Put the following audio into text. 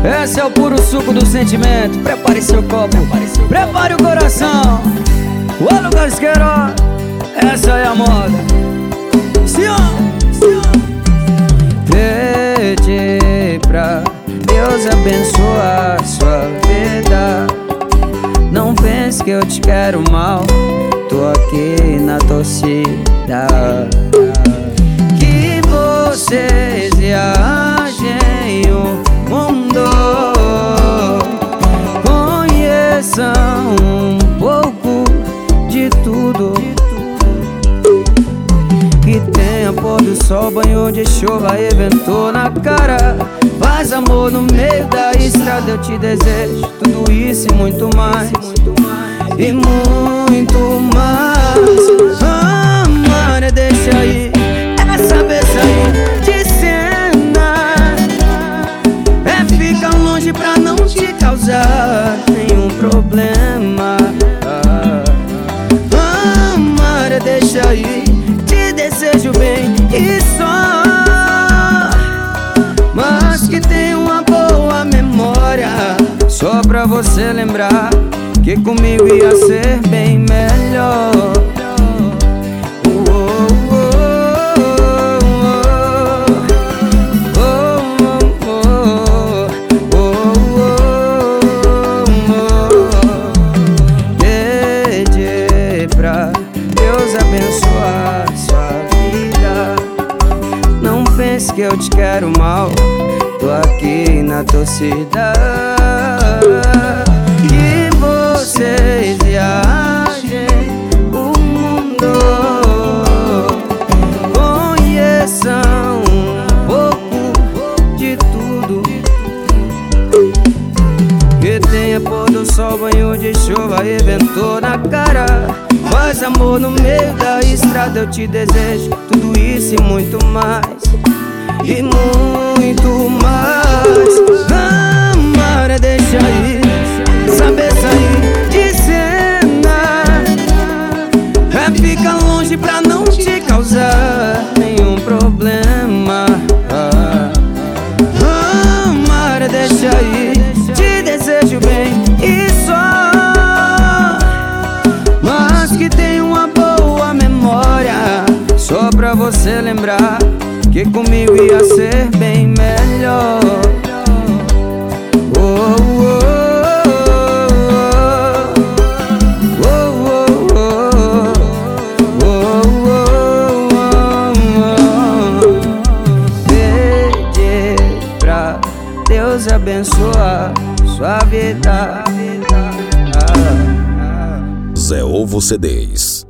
Esse é o puro suco do sentimento. Prepare seu copo, prepare o coração. O lugar Queiroz, essa é a moda. Senhor, pede pra Deus abençoar sua vida. Não pense que eu te quero mal, tô aqui na torcida. Que vocês viajem o mundo, conheçam um pouco de tudo. Que tenha pôr do sol, banho de chuva e vento na cara. Faz amor no meio da estrada, eu te desejo tudo isso e muito mais. E muito mais. Amar, deixa aí essa vez aí de cena. É ficar longe pra não te causar nenhum problema. Amar, deixa aí, te desejo bem e só. Mas que tenha uma boa memória, só pra você lembrar que comigo ia ser bem melhor. Pede pra Deus abençoar sua vida. Não pense que eu te quero mal, tô aqui na torcida. Que vocês viajem o mundo, conheçam um pouco de tudo. Que tenha pôr do sol, banho de chuva e vento na cara. Faz amor no meio da estrada, eu te desejo tudo isso e muito mais. E muito mais. Amar, deixa aí, saber sair de cena. É ficar longe pra não te causar nenhum problema. Amar, deixa aí, te desejo bem e só. Mas que tenha uma boa memória, só pra você lembrar que comigo ia ser bem melhor. Pede pra Deus abençoar sua vida. Zé Ovo CDs.